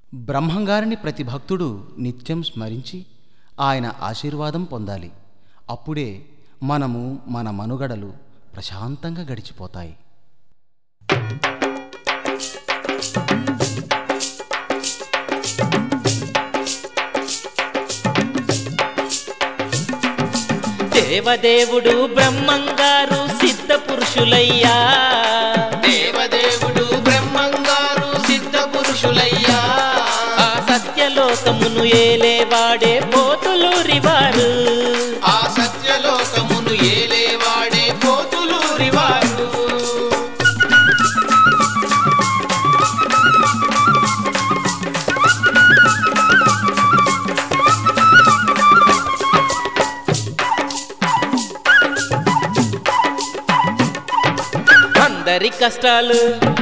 బ్రహ్మంగారిని ప్రతి భక్తుడు నిత్యం స్మరించి ఆయన ఆశీర్వాదం పొందాలి. అప్పుడే మనము మన మనుగడలు ప్రశాంతంగా గడిచిపోతాయి. దేవదేవుడు బ్రహ్మంగారు సిద్ధ పురుషులయ్యా. దేవదేవుడు బ్రహ్మంగారు సిద్ధ పురుషులయ్యా. ఆ సత్యలోకమును ఏలేవాడే పోతులూరివారు. ఆ సత్యలోకమును ఏలేవాడే పోతులూరివారు. అందరి కష్టాలు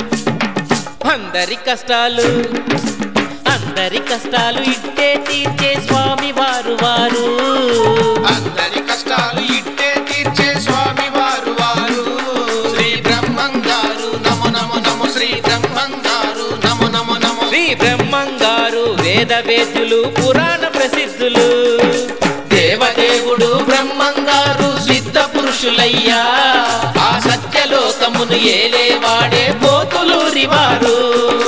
అందరి కష్టాలు ఇట్టే తీర్చే స్వామి వారు. అందరి కష్టాలు ఇట్టే తీర్చే స్వామి వారు. శ్రీ బ్రహ్మంగారు నమో నమో నమో. శ్రీ బ్రహ్మంగారు నమో నమో నమో. శ్రీ బ్రహ్మంగారు వేద వేద్యులు పురాణ ప్రసిద్ధులు. దేవదేవుడు బ్రహ్మంగారు సిద్ధ పురుషులయ్యా. ఆ సత్యలోకమును ఏలేవాడే పోతులూరివారు.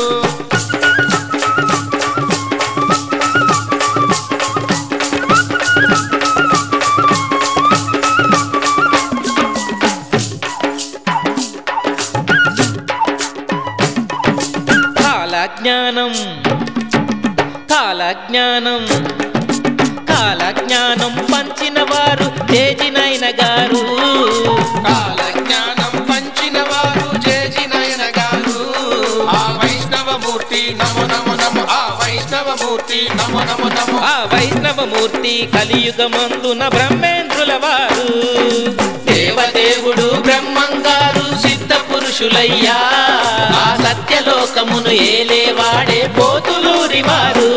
కాలజ్ఞానం పంచిన వారు జేజినయన గారు. కాలజ్ఞానం పంచిన వారు జేజినయన గారు. ఆ వైష్ణవమూర్తి నమో నమో నమో. ఆ వైష్ణవమూర్తి నమో నమో నమో. ఆ వైష్ణవమూర్తి కలియుగమందున బ్రహ్మేంద్రుల వారు. దేవదేవుడు బ్రహ్మంగారు సిద్ధ పురుషులయ్యా. ఆ సత్యలోకమును ఏలేవాడే పోతులూరివారు.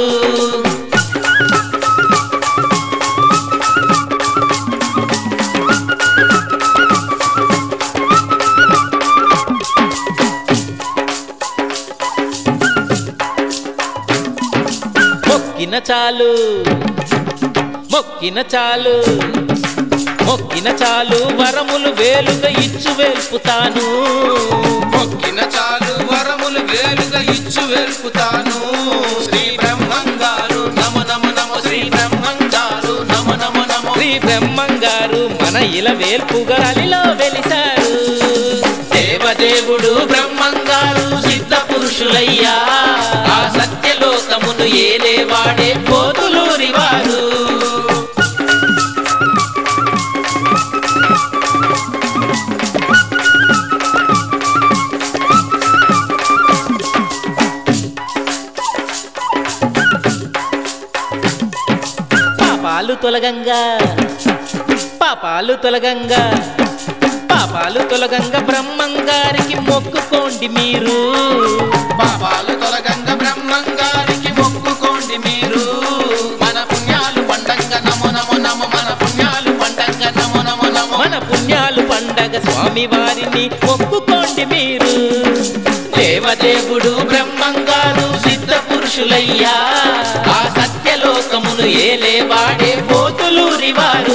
మొక్కిన చాలు వరములు వేలుగా ఇచ్చు వెల్పుతాను. మొక్కిన చాలు వరములు వేలుగా ఇచ్చు వెల్పుతాను. శ్రీ బ్రహ్మంగారు నమో నమో నమో. శ్రీ బ్రహ్మంగారు నమో నమో నమో. శ్రీ బ్రహ్మంగారు మన ఇలా వేల్పుగా అలిలో వెలిసారు. దేవదేవుడు బ్రహ్మంగారు సిద్ధ పురుషులయ్యా. ఆ సత్యలోకమును ఏలేవాడే పోతులూరివారు. పాపాలు తొలగంగా బ్రహ్మంగారికి మొక్కుకోండి మీరు. పాపాలు తొలగంగా బ్రహ్మంగారికి మొక్కుకోండి మీరు. మన పుణ్యాలు పండంగ నమో నమో నమో. మన పుణ్యాలు పండంగ నమో నమో నమో. మన పుణ్యాలు పండగ స్వామి వారిని మొక్కుకోండి మీరు. దేవదేవుడు బ్రహ్మంగారు సిద్ధ పురుషులయ్యా. ఆ సత్యలోకమును ఏలేవాడే పోతులూరివారు.